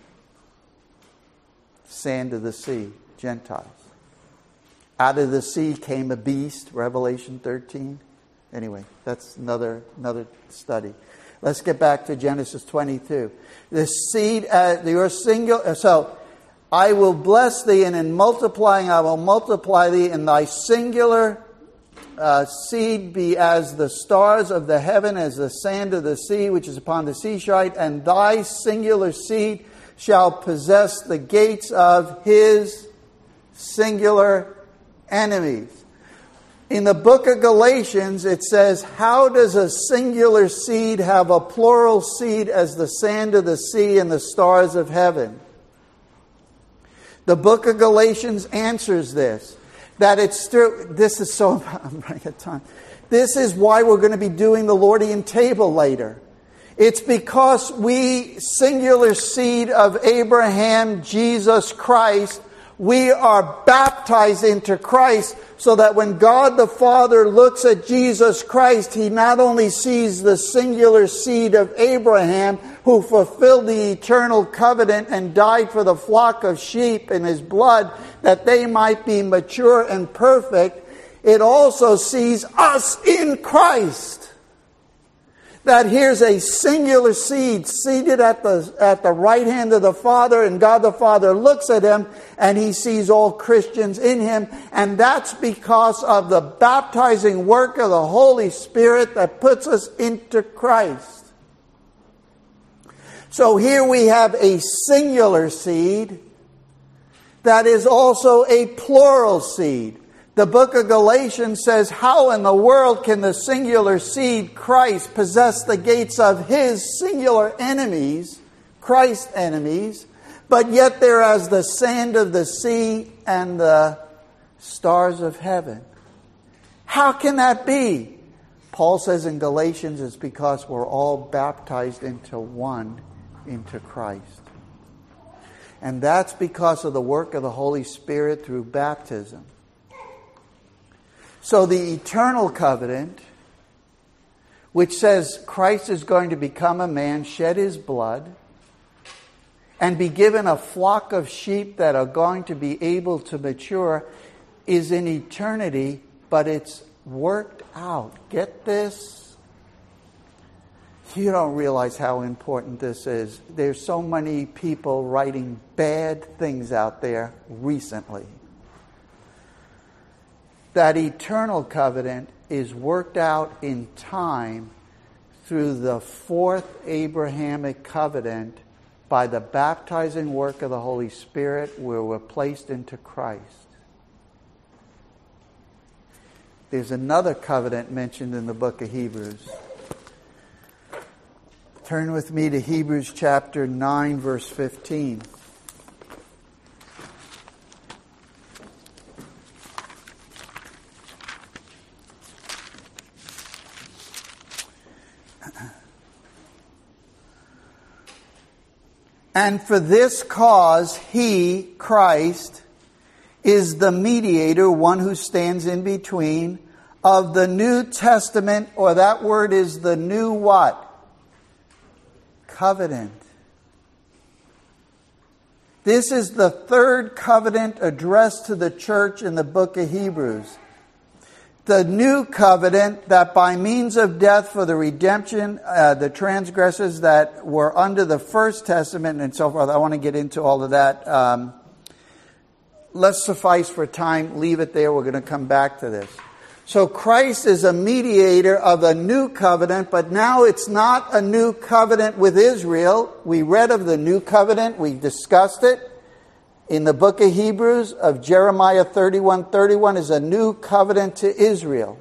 Sand of the sea, Gentiles. Out of the sea came a beast, Revelation thirteen. Anyway, that's another another study. Let's get back to Genesis twenty-two. The seed, uh, your single. So I will bless thee, and in multiplying I will multiply thee, and thy singular uh, seed be as the stars of the heaven, as the sand of the sea, which is upon the seashore, and thy singular seed shall possess the gates of his singular enemies. In the book of Galatians, it says, how does a singular seed have a plural seed as the sand of the sea and the stars of heaven? The book of Galatians answers this. That it's true. This is so, I'm running out of time. This is why we're going to be doing the Lordian table later. It's because we, singular seed of Abraham, Jesus Christ, we are baptized into Christ, so that when God the Father looks at Jesus Christ, He not only sees the singular seed of Abraham, who fulfilled the eternal covenant and died for the flock of sheep in His blood, that they might be mature and perfect, it also sees us in Christ. That here's a singular seed seated at the, at the right hand of the Father, and God the Father looks at him and He sees all Christians in him. And that's because of the baptizing work of the Holy Spirit that puts us into Christ. So here we have a singular seed that is also a plural seed. The book of Galatians says, how in the world can the singular seed, Christ, possess the gates of His singular enemies, Christ's enemies, but yet they're as the sand of the sea and the stars of heaven? How can that be? Paul says in Galatians, it's because we're all baptized into one, into Christ. And that's because of the work of the Holy Spirit through baptism. So the eternal covenant, which says Christ is going to become a man, shed His blood, and be given a flock of sheep that are going to be able to mature, is in eternity, but it's worked out. Get this? You don't realize how important this is. There's so many people writing bad things out there recently. That eternal covenant is worked out in time through the fourth Abrahamic covenant by the baptizing work of the Holy Spirit, where we're placed into Christ. There's another covenant mentioned in the book of Hebrews. Turn with me to Hebrews chapter nine, verse fifteen. And for this cause, He, Christ, is the mediator, one who stands in between, of the New Testament, or that word is the new what? Covenant. This is the third covenant addressed to the church in the book of Hebrews. The new covenant, that by means of death for the redemption, uh, the transgressors that were under the first testament and so forth. I want to get into all of that. Um, let's suffice for time. Leave it there. We're going to come back to this. So Christ is a mediator of a new covenant, but now it's not a new covenant with Israel. We read of the new covenant. We discussed it. In the book of Hebrews, of Jeremiah thirty-one thirty-one, is a new covenant to Israel.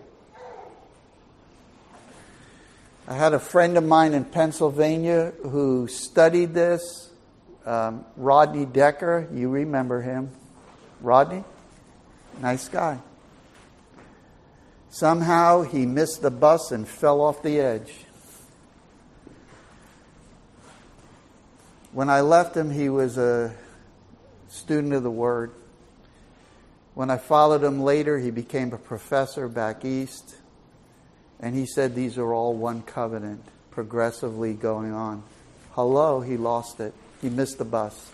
I had a friend of mine in Pennsylvania who studied this, um, Rodney Decker. You remember him. Rodney? Nice guy. Somehow he missed the bus and fell off the edge. When I left him, he was a student of the Word. When I followed him later, he became a professor back east. And he said these are all one covenant, progressively going on. Hello, he lost it. He missed the bus.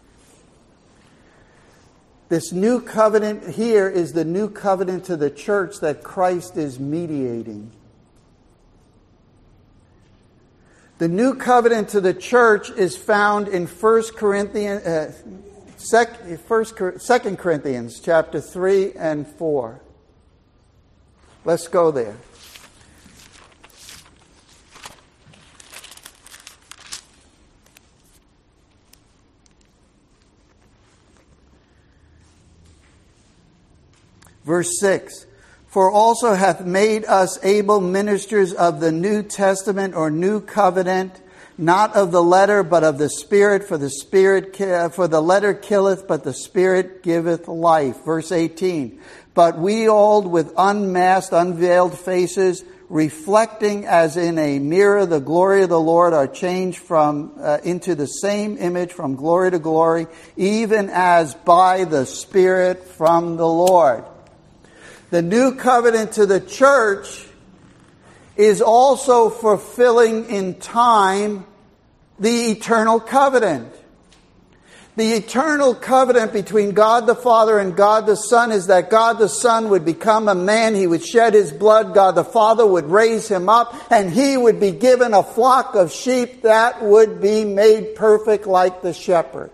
This new covenant here is the new covenant to the church that Christ is mediating. The new covenant to the church is found in First Corinthians, uh, Sec, first, Second Corinthians chapter three and four. Let's go there. Verse six. For also hath made us able ministers of the New Testament or New Covenant, not of the letter, but of the Spirit. For the Spirit, for the letter killeth, but the Spirit giveth life. Verse eighteen. But we all with unmasked, unveiled faces, reflecting as in a mirror the glory of the Lord, are changed from uh, into the same image from glory to glory, even as by the Spirit from the Lord. The new covenant to the church is also fulfilling in time the eternal covenant. The eternal covenant between God the Father and God the Son is that God the Son would become a man, He would shed His blood, God the Father would raise Him up, and He would be given a flock of sheep that would be made perfect like the shepherd.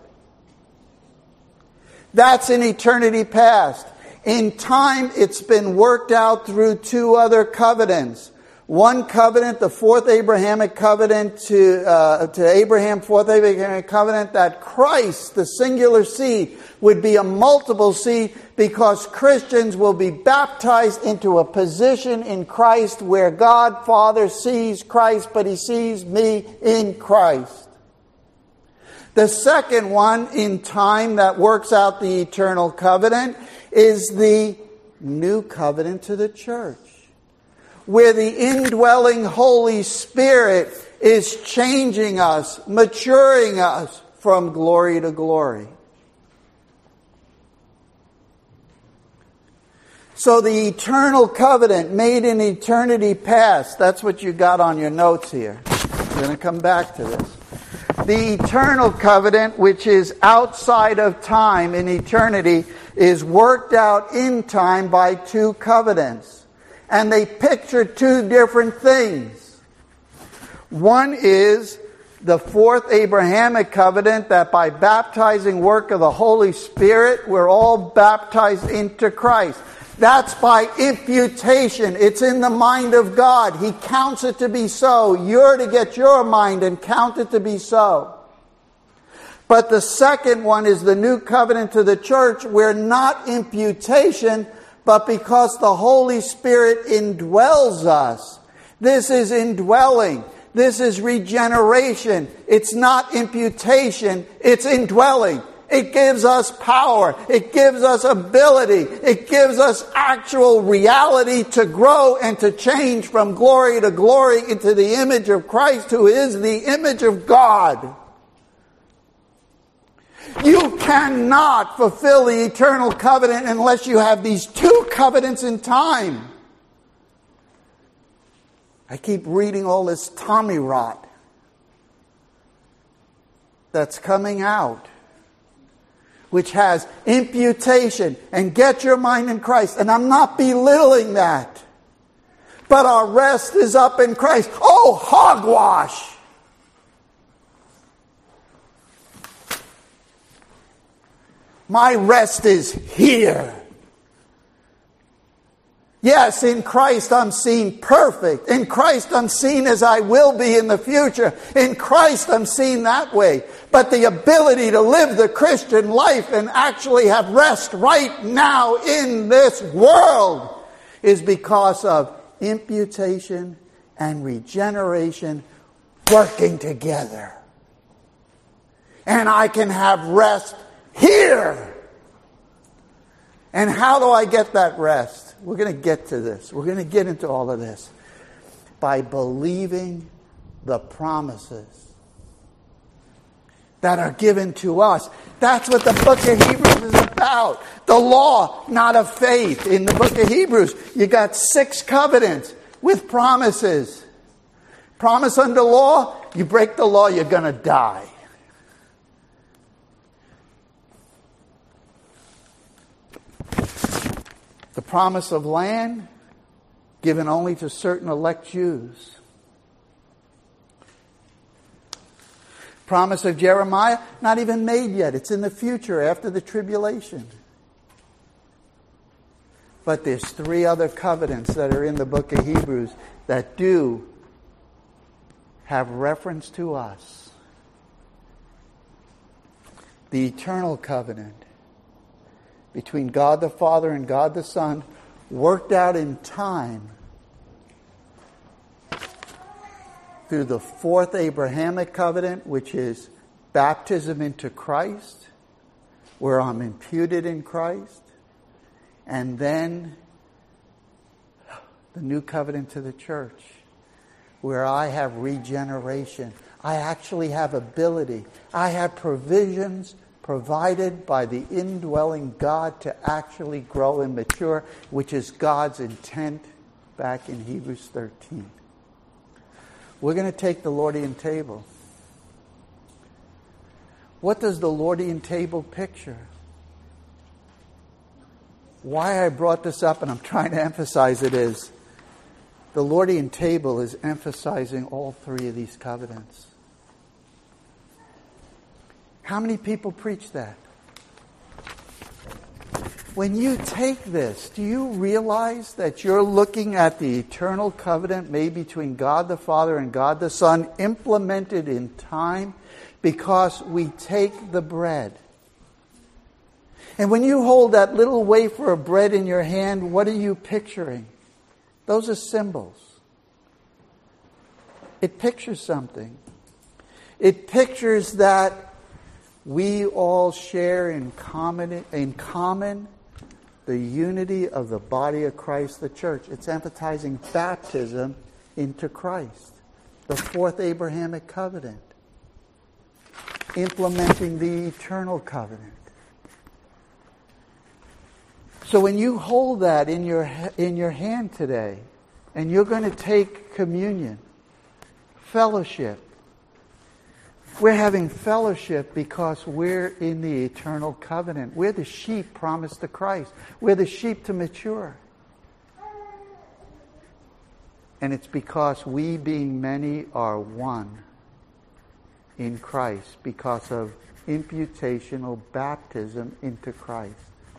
That's in eternity past. In time, it's been worked out through two other covenants. One covenant, the fourth Abrahamic covenant to uh, to Abraham, fourth Abrahamic covenant, that Christ, the singular seed, would be a multiple seed because Christians will be baptized into a position in Christ where God Father sees Christ, but He sees me in Christ. The second one in time that works out the eternal covenant is the new covenant to the church, where the indwelling Holy Spirit is changing us, maturing us from glory to glory. So the eternal covenant made in eternity past, that's what you got on your notes here. We're going to come back to this. The eternal covenant, which is outside of time in eternity, is worked out in time by two covenants. And they picture two different things. One is the fourth Abrahamic covenant, that by baptizing work of the Holy Spirit, we're all baptized into Christ. That's by imputation. It's in the mind of God. He counts it to be so. You're to get your mind and count it to be so. But the second one is the new covenant to the church, where not imputation, but because the Holy Spirit indwells us. This is indwelling. This is regeneration. It's not imputation. It's indwelling. It gives us power. It gives us ability. It gives us actual reality to grow and to change from glory to glory into the image of Christ, who is the image of God. You cannot fulfill the eternal covenant unless you have these two covenants in time. I keep reading all this Tommy rot that's coming out, which has imputation and get your mind in Christ. And I'm not belittling that. But our rest is up in Christ. Oh, hogwash! My rest is here. Yes, in Christ I'm seen perfect. In Christ I'm seen as I will be in the future. In Christ I'm seen that way. But the ability to live the Christian life and actually have rest right now in this world is because of imputation and regeneration working together. And I can have rest here. And how do I get that rest? We're going to get to this. We're going to get into all of this. By believing the promises that are given to us. That's what the book of Hebrews is about. The law, not of faith. In the book of Hebrews, you got six covenants with promises. Promise under law, you break the law, you're going to die. The promise of land, given only to certain elect Jews. Promise of Jeremiah, not even made yet. It's in the future after the tribulation. But there's three other covenants that are in the book of Hebrews that do have reference to us. The eternal covenant between God the Father and God the Son, worked out in time through the fourth Abrahamic covenant, which is baptism into Christ, where I'm imputed in Christ, and then the new covenant to the church, where I have regeneration. I actually have ability. I have provisions provided by the indwelling God to actually grow and mature, which is God's intent back in Hebrews thirteen. We're going to take the Lordian table. What does the Lordian table picture? Why I brought this up, and I'm trying to emphasize it, is the Lordian table is emphasizing all three of these covenants. How many people preach that? When you take this, do you realize that you're looking at the eternal covenant made between God the Father and God the Son, implemented in time, because we take the bread? And when you hold that little wafer of bread in your hand, what are you picturing? Those are symbols. It pictures something. It pictures that we all share in common, in common the unity of the body of Christ, the church. It's emphasizing baptism into Christ, the fourth Abrahamic covenant, implementing the eternal covenant. So when you hold that in your in your hand today, and you're going to take communion, fellowship, we're having fellowship because we're in the eternal covenant. We're the sheep promised to Christ. We're the sheep to mature. And it's because we, being many, are one in Christ because of imputational baptism into Christ.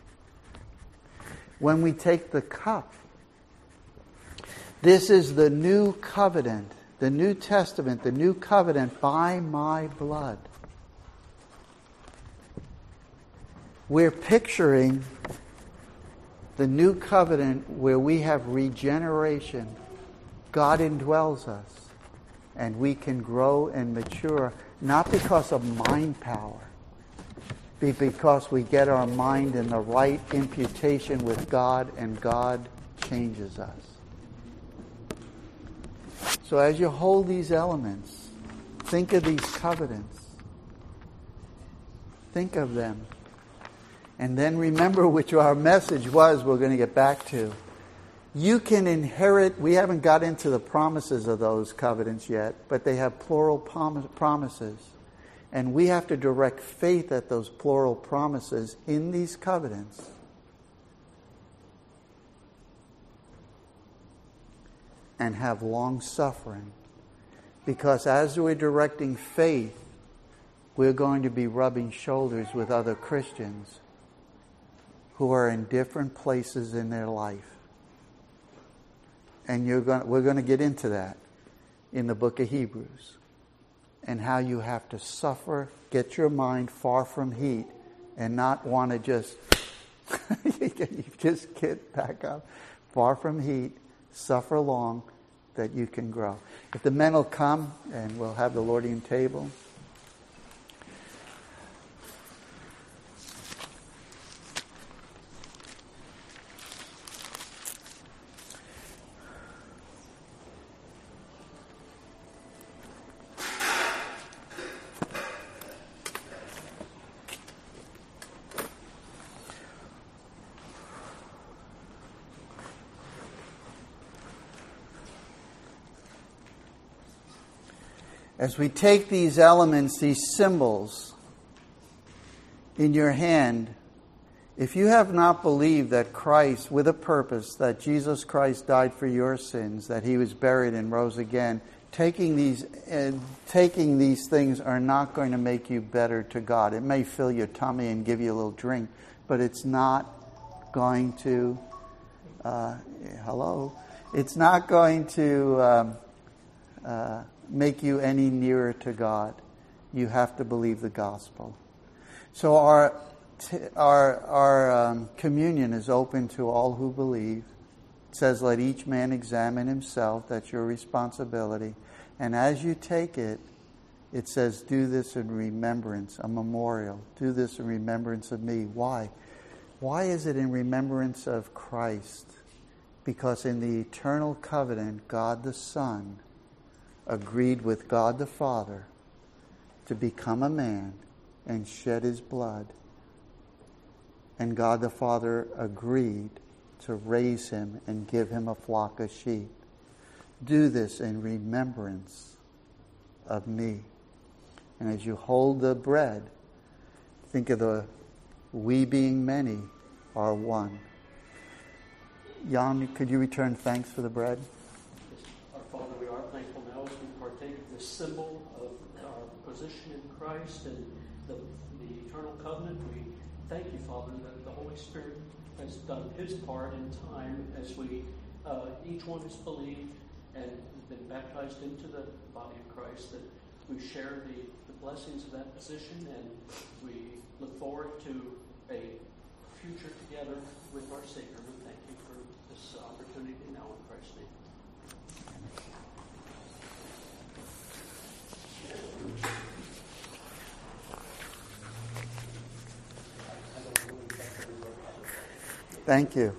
When we take the cup, this is the new covenant. The New Testament, the new covenant by my blood. We're picturing the new covenant where we have regeneration. God indwells us, and we can grow and mature, not because of mind power, but because we get our mind in the right imputation with God, and God changes us. So as you hold these elements, think of these covenants. Think of them. And then remember which our message was, we're going to get back to. You can inherit, we haven't got into the promises of those covenants yet, but they have plural promises. And we have to direct faith at those plural promises in these covenants. And have long suffering. Because as we're directing faith, we're going to be rubbing shoulders with other Christians who are in different places in their life. And you're going, we're going to get into that in the book of Hebrews. And how you have to suffer, get your mind far from heat, and not want to just, you just get back up, far from heat, suffer long, that you can grow. If the men will come, and we'll have the Lordian table. As we take these elements, these symbols in your hand, if you have not believed that Christ, with a purpose, that Jesus Christ died for your sins, that he was buried and rose again taking these uh, taking these things are not going to make you better to God. It may fill your tummy and give you a little drink, but it's not going to. Uh, hello, it's not going to um, uh, make you any nearer to God. You have to believe the gospel. So our t- our our um, communion is open to all who believe. It says, "Let each man examine himself." That's your responsibility. And as you take it, it says, "Do this in remembrance," a memorial. Do this in remembrance of me. Why? Why is it in remembrance of Christ? Because in the eternal covenant, God the Son agreed with God the Father to become a man and shed his blood. And God the Father agreed to raise him and give him a flock of sheep. Do this in remembrance of me. And as you hold the bread, think of the we being many are one. Jan, could you return thanks for the bread? Our Father, we are thankful now as we partake of this symbol of our position in Christ and the, the eternal covenant. We thank you, Father, that the Holy Spirit has done his part in time as we, uh, each one has believed and been baptized into the body of Christ, that we share the, the blessings of that position, and we look forward to a future together with our Savior. We thank you for this opportunity now in Christ's name. Thank you.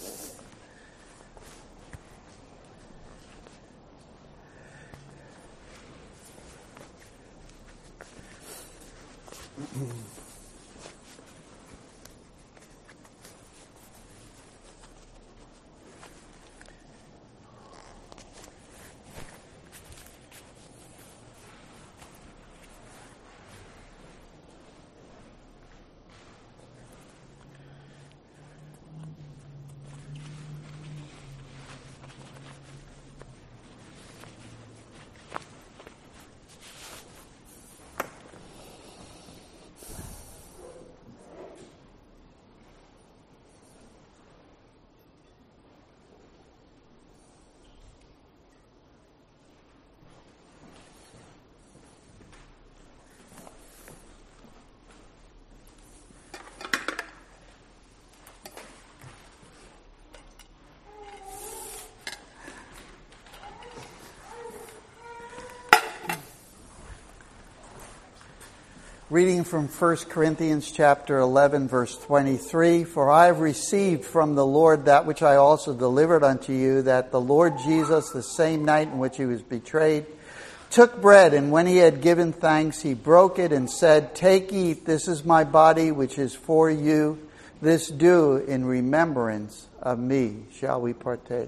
Reading from First Corinthians chapter eleven, verse twenty-three, "For I have received from the Lord that which I also delivered unto you, that the Lord Jesus, the same night in which he was betrayed, took bread, and when he had given thanks, he broke it and said, 'Take, eat, this is my body, which is for you. This do in remembrance of me.'" Shall we partake?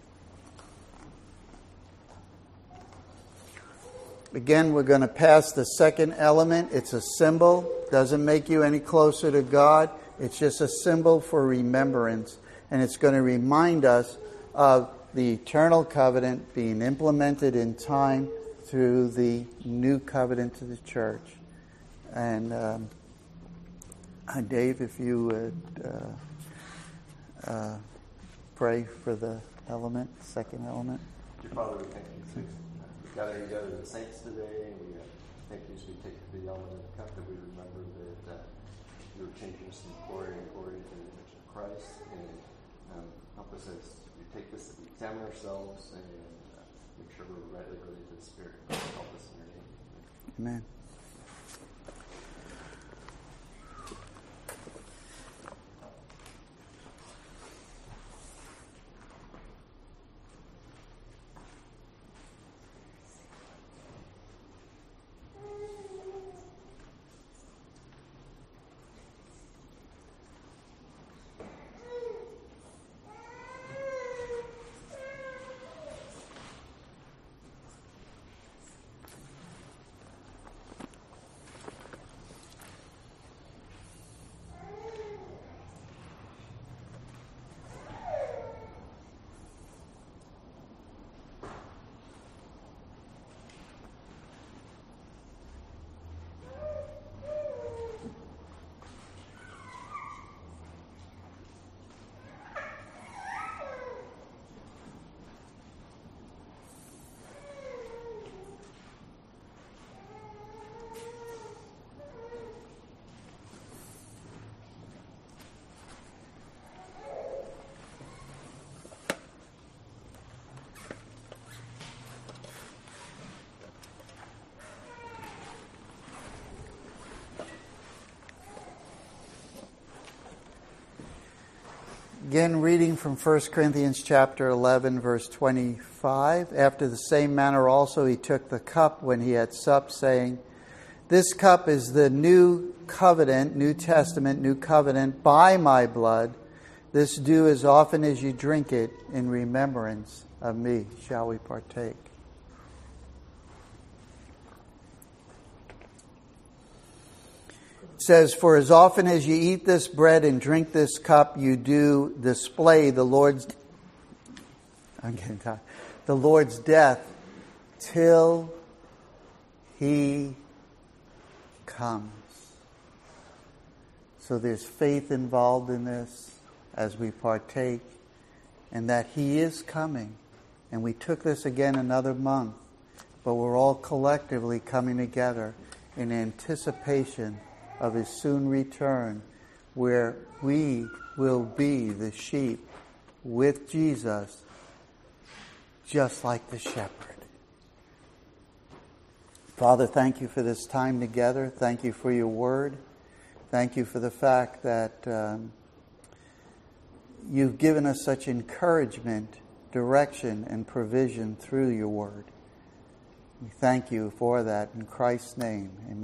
Again, we're going to pass the second element. It's a symbol. Doesn't make you any closer to God. It's just a symbol for remembrance. And it's going to remind us of the eternal covenant being implemented in time through the new covenant to the church. And um, Dave, if you would uh, uh, pray for the element, second element. Dear Father, we thank you for gather together the saints today, and we uh, thank you as we take the element of the cup, that we remember that uh, you are changing us from glory and glory to the image of Christ, and um, help us as we take this, that we examine ourselves and uh, make sure we're rightly ready to the Spirit. Help us in your name. Amen. Again, reading from First Corinthians chapter eleven, verse twenty-five. After the same manner also he took the cup when he had supped, saying, "This cup is the new covenant, New Testament, new covenant, by my blood. This do as often as you drink it in remembrance of me." Shall we partake? It says, "For as often as you eat this bread and drink this cup, you do display the Lord's I'm getting tired. The Lord's death till he comes." So there's faith involved in this as we partake, and that he is coming. And we took this again another month, but we're all collectively coming together in anticipation of his soon return, where we will be the sheep with Jesus, just like the shepherd. Father, thank you for this time together. Thank you for your word. Thank you for the fact that um, you've given us such encouragement, direction, and provision through your word. We thank you for that in Christ's name. Amen.